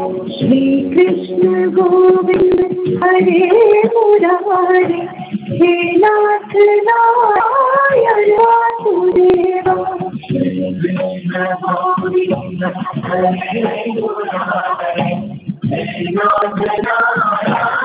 श्री कृष्ण गोविंद हरे मुरारे, हे नाथ नारायण वासुदेवा। श्री कृष्ण गोविंद हरे मुरारे, हे नाथ नारायण